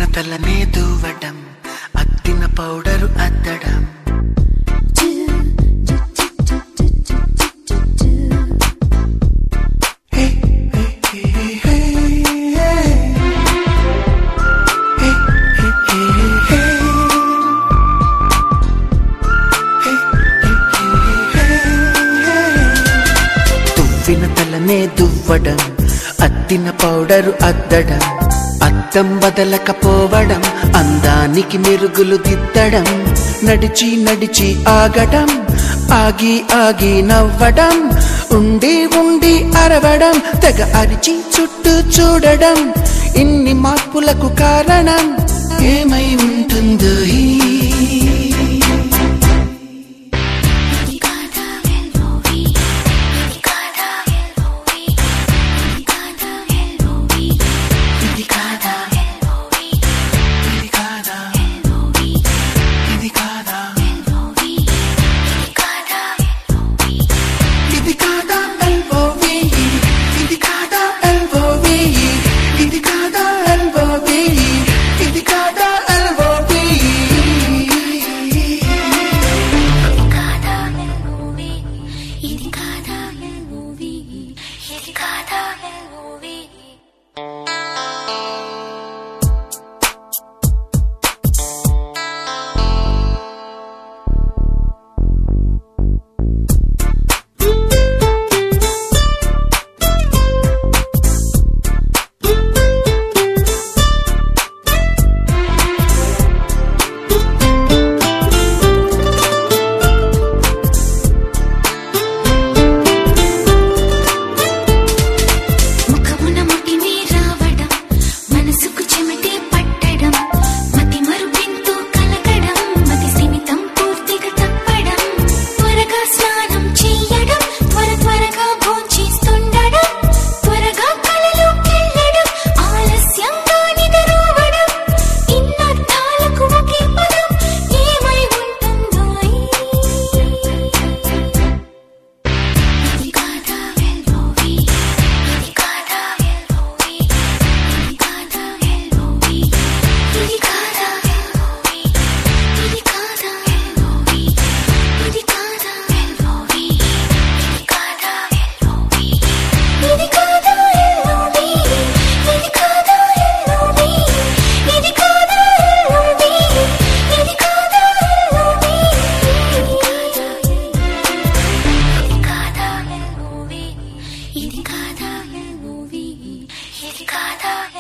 తలనే దూవడం, అద్దిన powder అద్దడం, తువ్విన తలనే దువ్వడం, అద్దిన powder అద్దడం, అద్దం బదలకపోవడం, అందానికి మెరుగులు దిద్దడం, నడిచి నడిచి ఆగడం, ఆగి ఆగి నవ్వడం, ఉండి ఉండి అరవడం, తెగ అరిచి చుట్టూ చూడడం, ఇన్ని మార్పులకు కారణం ఏమై ఉంటుందో ఇది కాదా మూవీ, ఇది కాదా